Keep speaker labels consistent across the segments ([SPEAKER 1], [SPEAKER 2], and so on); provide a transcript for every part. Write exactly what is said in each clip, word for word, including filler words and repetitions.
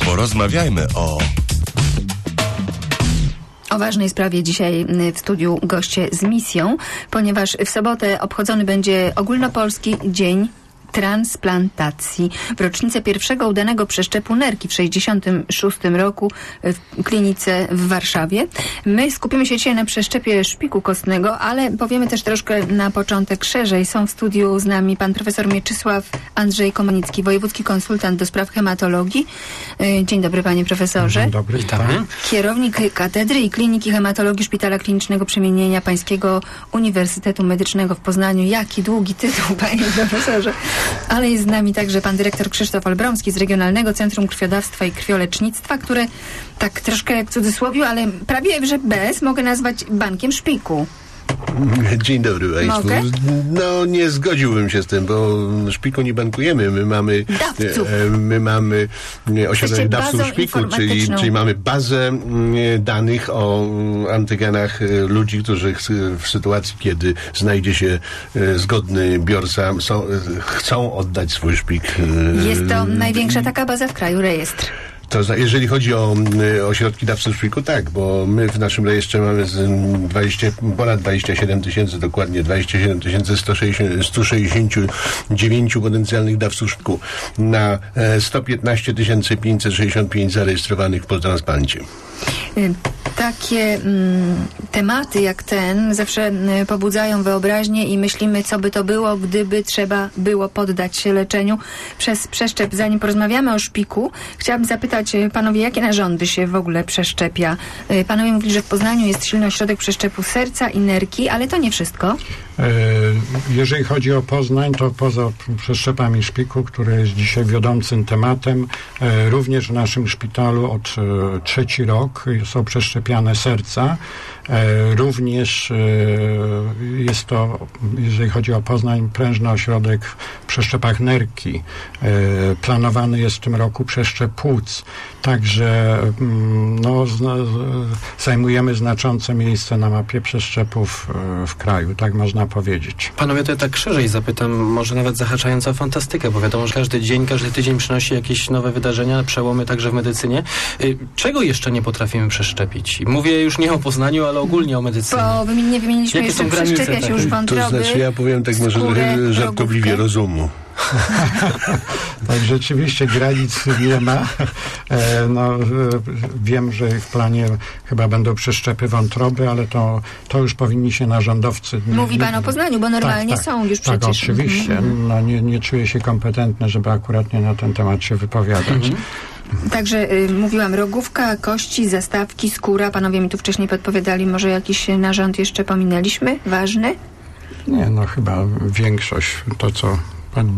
[SPEAKER 1] Porozmawiajmy o...
[SPEAKER 2] O ważnej sprawie dzisiaj w studiu goście z misją, ponieważ w sobotę obchodzony będzie ogólnopolski dzień transplantacji w rocznicę pierwszego udanego przeszczepu nerki w sześćdziesiątym szóstym roku w klinice w Warszawie. My skupimy się dzisiaj na przeszczepie szpiku kostnego, ale powiemy też troszkę na początek szerzej. Są w studiu z nami pan profesor Mieczysław Andrzej Komonicki, wojewódzki konsultant do spraw hematologii. Dzień dobry, panie profesorze.
[SPEAKER 3] Dzień dobry, witamy.
[SPEAKER 2] Kierownik Katedry i Kliniki Hematologii Szpitala Klinicznego Przemienienia Pańskiego Uniwersytetu Medycznego w Poznaniu. Jaki długi tytuł, panie profesorze. Ale jest z nami także pan dyrektor Krzysztof Olbromski z Regionalnego Centrum Krwiodawstwa i Krwiolecznictwa, które tak troszkę w cudzysłowiu, ale prawie że bez mogę nazwać bankiem szpiku.
[SPEAKER 4] Dzień dobry państwu.
[SPEAKER 2] Mogę?
[SPEAKER 4] No nie zgodziłbym się z tym, bo szpiku nie bankujemy. My mamy
[SPEAKER 2] Dawców.
[SPEAKER 4] My mamy ośrodek dawców szpiku, czyli, czyli mamy bazę danych o antygenach ludzi, którzy w sytuacji, kiedy znajdzie się zgodny biorca, są, chcą oddać swój szpik.
[SPEAKER 2] Jest to największa taka baza w kraju, rejestr.
[SPEAKER 4] To jeżeli chodzi o y, ośrodki dawców szpiku, tak, bo my w naszym rejestrze mamy z dwadzieścia, ponad dwadzieścia siedem tysięcy, dokładnie dwadzieścia siedem tysięcy sto sześćdziesiąt dziewięć potencjalnych dawców szpiku na e, sto piętnaście tysięcy pięćset sześćdziesiąt pięć zarejestrowanych po transplancie.
[SPEAKER 2] Takie mm, tematy jak ten zawsze y, pobudzają wyobraźnię i myślimy, co by to było, gdyby trzeba było poddać się leczeniu przez przeszczep. Zanim porozmawiamy o szpiku, chciałabym zapytać y, panowie, jakie narządy się w ogóle przeszczepia? Y, panowie mówili, że w Poznaniu jest silny ośrodek przeszczepu serca i nerki, ale to nie wszystko.
[SPEAKER 3] Jeżeli chodzi o Poznań, to poza przeszczepami szpiku, który jest dzisiaj wiodącym tematem, również w naszym szpitalu od trzeci rok są przeszczepiane serca. Również jest to, jeżeli chodzi o Poznań, prężny ośrodek w przeszczepach nerki. Planowany jest w tym roku przeszczep płuc. Także no, zajmujemy znaczące miejsce na mapie przeszczepów w kraju, tak można powiedzieć.
[SPEAKER 5] Panowie, to ja tak szerzej zapytam, może nawet zahaczając o fantastykę, bo wiadomo, że każdy dzień, każdy tydzień przynosi jakieś nowe wydarzenia, przełomy także w medycynie. Czego jeszcze nie potrafimy przeszczepić? Mówię już nie o Poznaniu, ale ogólnie o medycynie.
[SPEAKER 2] Bo wymi- nie wymieniliśmy
[SPEAKER 5] Jakie
[SPEAKER 2] jeszcze,
[SPEAKER 5] są granice,
[SPEAKER 2] przeszczepia się
[SPEAKER 5] tak?
[SPEAKER 2] już wątroby,
[SPEAKER 4] To znaczy, ja powiem tak może
[SPEAKER 2] skórę,
[SPEAKER 4] żartobliwie,
[SPEAKER 2] rogówkę.
[SPEAKER 4] rozumu.
[SPEAKER 3] Tak, rzeczywiście granic nie ma. E, no, e, wiem, że w planie chyba będą przeszczepy wątroby, ale to, to już powinni się narządowcy...
[SPEAKER 2] Mówi pan o Poznaniu, bo normalnie
[SPEAKER 3] tak, tak,
[SPEAKER 2] są już
[SPEAKER 3] tak,
[SPEAKER 2] przecież.
[SPEAKER 3] oczywiście. No, nie, nie czuję się kompetentny, żeby akurat nie na ten temat się wypowiadać.
[SPEAKER 2] Mhm. Także y, mówiłam, rogówka, kości, zastawki, skóra. Panowie mi tu wcześniej podpowiadali, może jakiś narząd jeszcze pominęliśmy? Ważny?
[SPEAKER 3] Nie, no chyba większość, to co pani...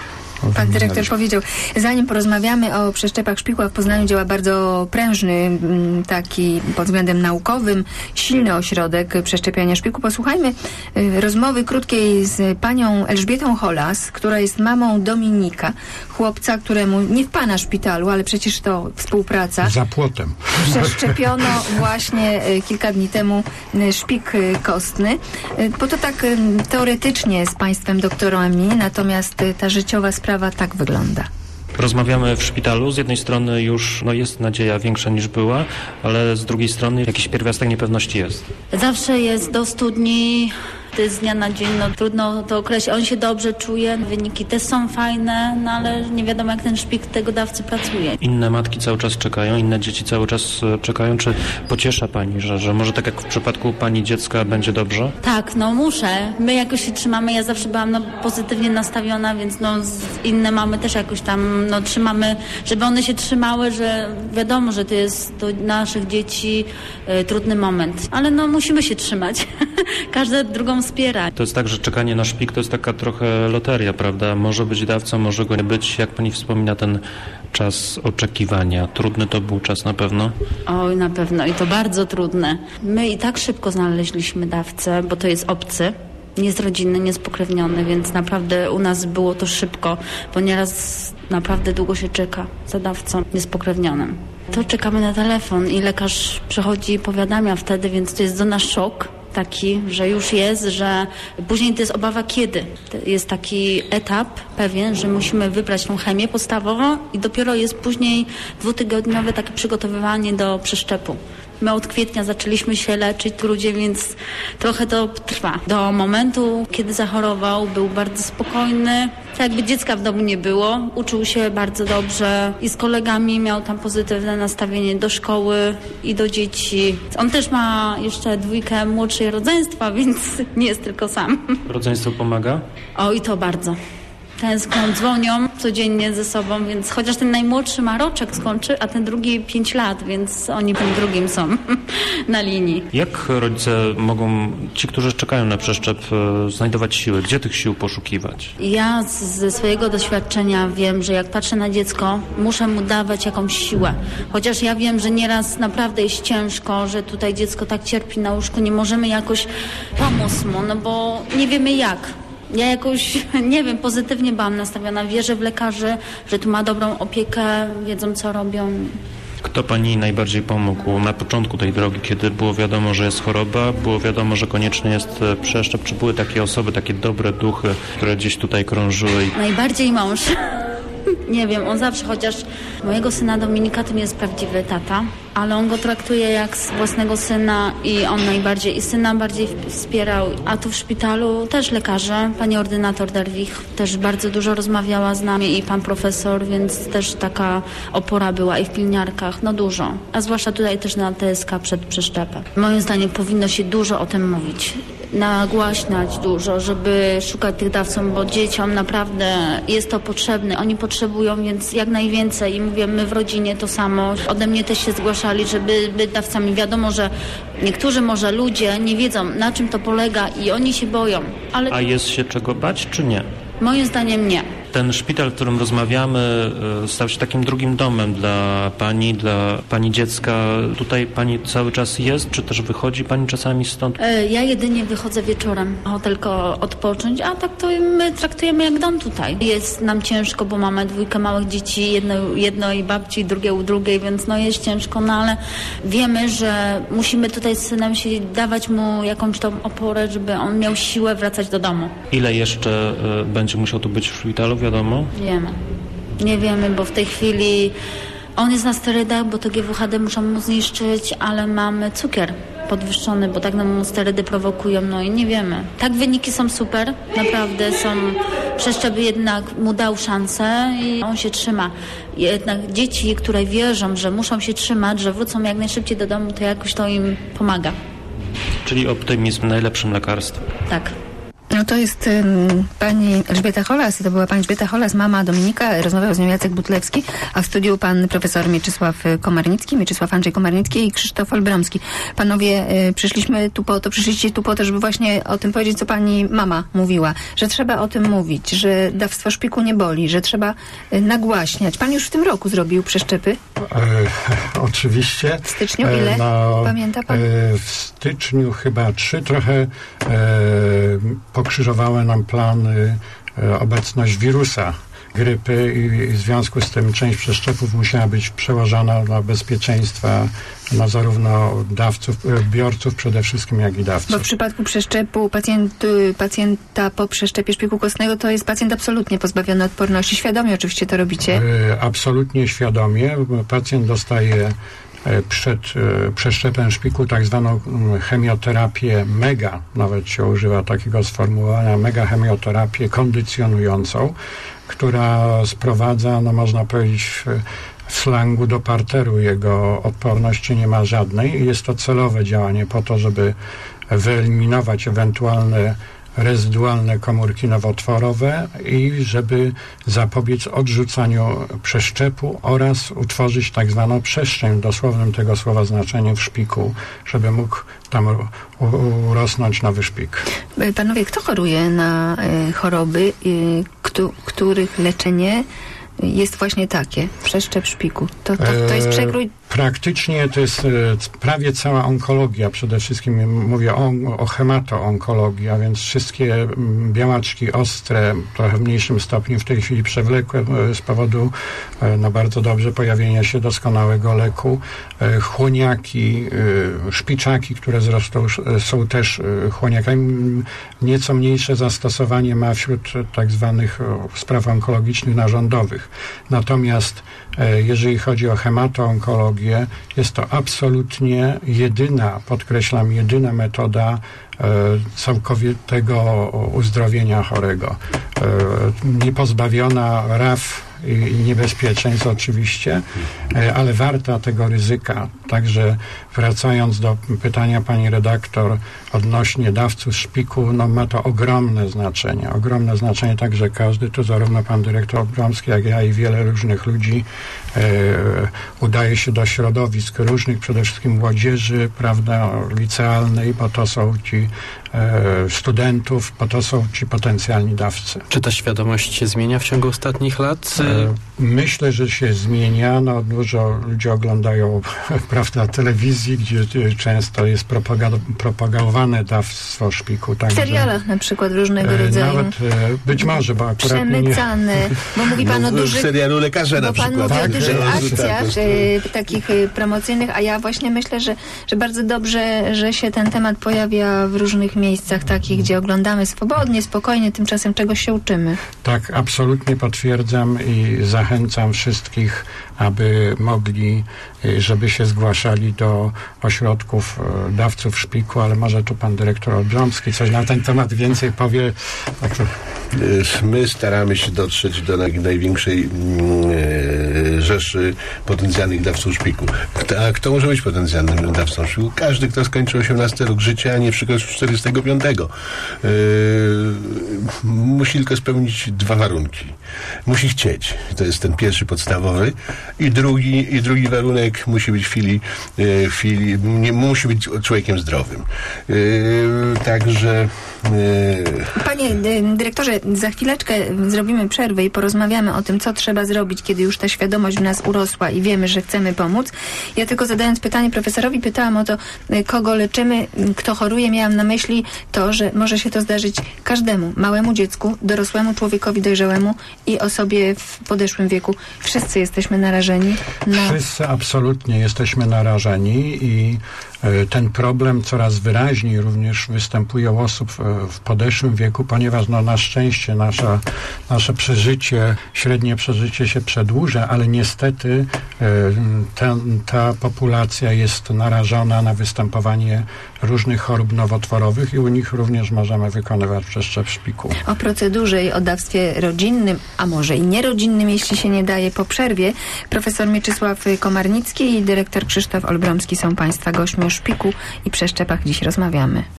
[SPEAKER 2] Pan dyrektor powiedział. Zanim porozmawiamy o przeszczepach szpiku, a w Poznaniu działa bardzo prężny, taki pod względem naukowym, silny ośrodek przeszczepiania szpiku. Posłuchajmy y, rozmowy krótkiej z panią Elżbietą Holas, która jest mamą Dominika, chłopca, któremu nie w pana szpitalu, ale przecież to współpraca.
[SPEAKER 3] Za płotem.
[SPEAKER 2] Przeszczepiono właśnie y, kilka dni temu y, szpik y, kostny. Y, bo to tak y, teoretycznie z państwem doktorami, natomiast y, ta życiowa sprawa tak wygląda.
[SPEAKER 6] Rozmawiamy w szpitalu. Z jednej strony już no, jest nadzieja większa niż była, ale z drugiej strony jakiś pierwiastek niepewności jest.
[SPEAKER 7] Zawsze jest do stu dni, to jest z dnia na dzień, no trudno to określić. On się dobrze czuje, wyniki też są fajne, no ale nie wiadomo, jak ten szpik tego dawcy pracuje.
[SPEAKER 6] Inne matki cały czas czekają, inne dzieci cały czas czekają. Czy pociesza pani, że, że może tak jak w przypadku pani dziecka będzie dobrze?
[SPEAKER 7] Tak, no muszę. My jakoś się trzymamy, ja zawsze byłam no, pozytywnie nastawiona, więc no inne mamy też jakoś tam no, trzymamy, żeby one się trzymały, że wiadomo, że to jest do naszych dzieci y, trudny moment. Ale no musimy się trzymać. Każda drugą wspiera.
[SPEAKER 6] To jest tak, że czekanie na szpik to jest taka trochę loteria, prawda? Może być dawcą, może go nie być. Jak pani wspomina ten czas oczekiwania? Trudny to był czas na pewno?
[SPEAKER 7] Oj, na pewno i to bardzo trudne. My i tak szybko znaleźliśmy dawcę, bo to jest obcy. Nie jest rodzinny, nie jest pokrewniony, więc naprawdę u nas było to szybko, bo nieraz naprawdę długo się czeka za dawcą niespokrewnionym. To czekamy na telefon i lekarz przychodzi i powiadamia wtedy, więc to jest dla nas szok. taki, że już jest, że później to jest obawa kiedy. Jest taki etap pewien, że musimy wybrać tą chemię podstawową i dopiero jest później dwutygodniowe takie przygotowywanie do przeszczepu. My od kwietnia zaczęliśmy się leczyć ludzie, więc trochę to trwa. Do momentu, kiedy zachorował, był bardzo spokojny. Tak jakby dziecka w domu nie było. Uczył się bardzo dobrze i z kolegami miał tam pozytywne nastawienie do szkoły i do dzieci. On też ma jeszcze dwójkę młodszej rodzeństwa, więc nie jest tylko sam.
[SPEAKER 6] Rodzeństwo pomaga?
[SPEAKER 7] O, i to bardzo. Tęsknią, dzwonią codziennie ze sobą, więc chociaż ten najmłodszy ma roczek skończy, a ten drugi pięć lat, więc oni tym drugim są na linii.
[SPEAKER 6] Jak rodzice mogą, ci, którzy czekają na przeszczep, znajdować siły? Gdzie tych sił poszukiwać?
[SPEAKER 7] Ja z, ze swojego doświadczenia wiem, że jak patrzę na dziecko, muszę mu dawać jakąś siłę. Chociaż ja wiem, że nieraz naprawdę jest ciężko, że tutaj dziecko tak cierpi na łóżku, nie możemy jakoś pomóc mu, no bo nie wiemy jak. Ja jakoś, nie wiem, pozytywnie byłam nastawiona. Wierzę w lekarzy, że tu ma dobrą opiekę, wiedzą co robią.
[SPEAKER 6] Kto pani najbardziej pomógł na początku tej drogi, kiedy było wiadomo, że jest choroba, było wiadomo, że konieczny jest przeszczep? Czy były takie osoby, takie dobre duchy, które gdzieś tutaj krążyły?
[SPEAKER 7] Najbardziej mąż. Nie wiem, on zawsze, chociaż mojego syna Dominika to nie jest prawdziwy tata, ale on go traktuje jak własnego syna i on najbardziej, i syna bardziej wspierał. A tu w szpitalu też lekarze, pani ordynator Derwich też bardzo dużo rozmawiała z nami i pan profesor, więc też taka opora była i w pielęgniarkach, no dużo. A zwłaszcza tutaj też na T S K przed przeszczepem. Moim zdaniem powinno się dużo o tym mówić. Nagłaśniać dużo, żeby szukać tych dawców, bo dzieciom naprawdę jest to potrzebne. Oni potrzebują, więc jak najwięcej. I mówię, my w rodzinie to samo. Ode mnie też się zgłaszali, żeby być dawcami. Wiadomo, że niektórzy może ludzie nie wiedzą, na czym to polega i oni się boją. Ale
[SPEAKER 6] A jest się czego bać, czy nie?
[SPEAKER 7] Moim zdaniem nie.
[SPEAKER 6] Ten szpital, w którym rozmawiamy, stał się takim drugim domem dla pani, dla pani dziecka. Tutaj pani cały czas jest, czy też wychodzi pani czasami stąd?
[SPEAKER 7] Ja jedynie wychodzę wieczorem, o, tylko odpocząć, a tak to my traktujemy jak dom tutaj. Jest nam ciężko, bo mamy dwójkę małych dzieci, jedno, jedno i babci, drugie u drugiej, więc no jest ciężko, no ale wiemy, że musimy tutaj z synem się dawać mu jakąś tą oporę, żeby on miał siłę wracać do domu.
[SPEAKER 6] Ile jeszcze y, będzie musiał tu być w szpitalu, wiadomo?
[SPEAKER 7] Wiemy. Nie wiemy, bo w tej chwili on jest na sterydach, bo to G W H D muszą mu zniszczyć, ale mamy cukier podwyższony, bo tak nam mu sterydy prowokują, no i nie wiemy. Tak, wyniki są super, naprawdę są, przeszczep jednak mu dał szansę i on się trzyma. Jednak dzieci, które wierzą, że muszą się trzymać, że wrócą jak najszybciej do domu, to jakoś to im pomaga.
[SPEAKER 6] Czyli optymizm najlepszym lekarstwem.
[SPEAKER 7] Tak.
[SPEAKER 2] No to jest um, pani Elżbieta Holas, to była pani Elżbieta Holas, mama Dominika, rozmawiał z nią Jacek Butlewski, a w studiu pan profesor Mieczysław Komarnicki, Mieczysław Andrzej Komarnicki i Krzysztof Olbramski. Panowie, y, przyszliśmy tu po to, przyszliście tu po to, żeby właśnie o tym powiedzieć, co pani mama mówiła, że trzeba o tym mówić, że dawstwo szpiku nie boli, że trzeba y, nagłaśniać. Pan już w tym roku zrobił przeszczepy?
[SPEAKER 3] E, oczywiście.
[SPEAKER 2] W styczniu ile?
[SPEAKER 3] No,
[SPEAKER 2] Pamięta pan?
[SPEAKER 3] E, w styczniu chyba trzy, trochę e, pokrzyżowały nam plany e, obecność wirusa grypy i w związku z tym część przeszczepów musiała być przełożona dla bezpieczeństwa no, zarówno dawców, biorców przede wszystkim, jak i dawców.
[SPEAKER 2] Bo w przypadku przeszczepu pacjent, pacjenta po przeszczepie szpiku kostnego to jest pacjent absolutnie pozbawiony odporności. Świadomie oczywiście to robicie?
[SPEAKER 3] E, absolutnie świadomie. Pacjent dostaje przed przeszczepem szpiku tak zwaną chemioterapię mega, nawet się używa takiego sformułowania, mega chemioterapię kondycjonującą, która sprowadza, no można powiedzieć w, w slangu do parteru. Jego odporności nie ma żadnej i jest to celowe działanie po to, żeby wyeliminować ewentualne rezydualne komórki nowotworowe i żeby zapobiec odrzucaniu przeszczepu oraz utworzyć tak zwaną przestrzeń, dosłownym tego słowa znaczeniem, w szpiku, żeby mógł tam u, urosnąć nowy szpik.
[SPEAKER 2] Panowie, kto choruje na y, choroby, y, kto, których leczenie jest właśnie takie, przeszczep szpiku? To, to, to jest przekrój
[SPEAKER 3] Praktycznie to jest e, prawie cała onkologia, przede wszystkim mówię o, o hematoonkologii, a więc wszystkie m, białaczki ostre, trochę w mniejszym stopniu w tej chwili przewlekłe e, z powodu e, no bardzo dobrze pojawienia się doskonałego leku, e, chłoniaki, e, szpiczaki, które zresztą e, są też e, chłoniakami. Nieco mniejsze zastosowanie ma wśród tak zwanych e, spraw onkologicznych narządowych. Natomiast e, jeżeli chodzi o hematoonkologię, jest to absolutnie jedyna, podkreślam, jedyna metoda e, całkowitego uzdrowienia chorego. E, niepozbawiona raf i, i niebezpieczeństw oczywiście, e, ale warta tego ryzyka. Także wracając do pytania pani redaktor odnośnie dawców szpiku, no ma to ogromne znaczenie. Ogromne znaczenie, także każdy, tu zarówno pan dyrektor Olbrzomski, jak ja i wiele różnych ludzi e, udaje się do środowisk różnych, przede wszystkim młodzieży, prawda, licealnej, bo to są ci e, studentów, bo to są ci potencjalni dawcy.
[SPEAKER 5] Czy ta świadomość się zmienia w ciągu ostatnich lat?
[SPEAKER 3] E, myślę, że się zmienia. No, dużo ludzi oglądają prawda, telewizji, gdzie często jest propaga- propagowane dawstwo szpiku.
[SPEAKER 2] W serialach na przykład różnego rodzaju.
[SPEAKER 3] Nawet e, być może, bo akurat
[SPEAKER 2] przemycane, bo mówi pan
[SPEAKER 4] no,
[SPEAKER 2] o dużych...
[SPEAKER 4] W serialu Lekarze na
[SPEAKER 2] bo pan
[SPEAKER 4] przykład.
[SPEAKER 2] mówi
[SPEAKER 4] Tak,
[SPEAKER 2] o dużych
[SPEAKER 4] tak,
[SPEAKER 2] akcjach
[SPEAKER 4] tak,
[SPEAKER 2] e, takich e, promocyjnych, a ja właśnie myślę, że, że bardzo dobrze, że się ten temat pojawia w różnych miejscach takich, gdzie oglądamy swobodnie, spokojnie, tymczasem czegoś się uczymy.
[SPEAKER 3] Tak, absolutnie potwierdzam i zachęcam wszystkich, aby mogli, żeby się zgłaszali do ośrodków dawców szpiku, ale może tu pan dyrektor Olbrzomski coś na ten temat więcej powie. Tak.
[SPEAKER 4] My staramy się dotrzeć do naj, największej e, rzeszy potencjalnych dawców szpiku. Kto, a kto może być potencjalnym dawcą szpiku? Każdy, kto skończył osiemnasty rok życia, a nie przekroczył czterdziestego piątego. E, musi tylko spełnić dwa warunki. Musi chcieć. To jest ten pierwszy podstawowy. I drugi, i drugi warunek musi być w chwili, e, w chwili nie, musi być człowiekiem zdrowym. E, także e,
[SPEAKER 2] Panie y, dyrektorze, za chwileczkę zrobimy przerwę i porozmawiamy o tym, co trzeba zrobić, kiedy już ta świadomość w nas urosła i wiemy, że chcemy pomóc. Ja tylko zadając pytanie profesorowi, pytałam o to, y, kogo leczymy, y, kto choruje. Miałam na myśli to, że może się to zdarzyć każdemu, małemu dziecku, dorosłemu człowiekowi dojrzałemu i osobie w podeszłym wieku. Wszyscy jesteśmy narażeni na...
[SPEAKER 3] Wszyscy absolutnie jesteśmy narażeni i y, ten problem coraz wyraźniej również występuje u osób w, w podeszłym wieku, ponieważ no, na szczęście nasza, nasze przeżycie, średnie przeżycie się przedłuża, ale niestety y, ta, ta populacja jest narażona na występowanie różnych chorób nowotworowych i u nich również możemy wykonywać przeszczep szpiku.
[SPEAKER 2] O procedurze i o dawstwie rodzinnym, a może i nierodzinnym, jeśli się nie daje, po przerwie. Profesor Mieczysław Komarnicki i dyrektor Krzysztof Olbromski są Państwa gośćmi. O szpiku i przeszczepach dziś rozmawiamy.